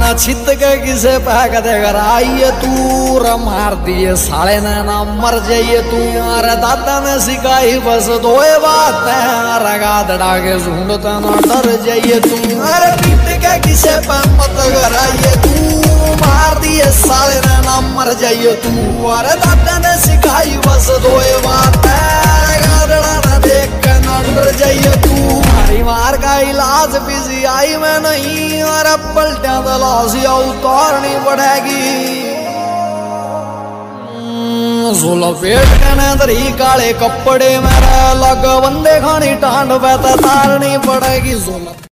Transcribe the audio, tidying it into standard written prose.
न छित के किसे पैक देकर आइए तू र मार दिए साले ने ना मर जाइए तू। अरे दादा ने सिखाई बस दोए बात रगा दड़ा के झूंढत ना डर जाइए तू। अरे पीट के किसे पे मत कराइए तू मार दिए साले ने ना मर जाइए तू। अरे दादा ने सिखाई बस दोए बात रगा दड़ा ना देख के ना डर जाइए तू। मार का इलाज पीजीआई में नहीं और पलटिया तलाशिया उतारनी पड़ेगी। सोलह पेट कहने तरी काले कपड़े मेरा लग बंदे खानी टांड पे तारनी पड़ेगी।